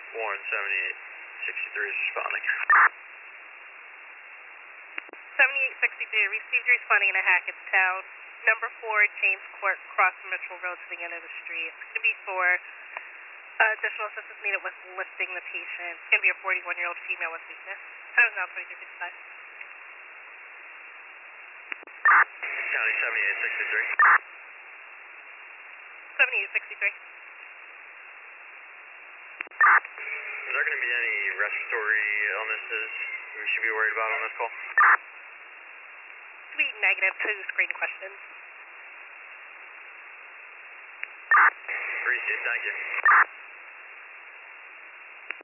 Warren 7863 is responding. 7863, received responding in a Hackettstown. Number 4, James Court, cross Mitchell Road to the end of the street. It's going to be for additional assistance needed with lifting the patient. It's going to be a 41-year-old female with weakness. That was now 2355. County 7863. 7863. Is there going to be any respiratory illnesses we should be worried about on this call? Be negative to screen questions. Appreciate it, thank you.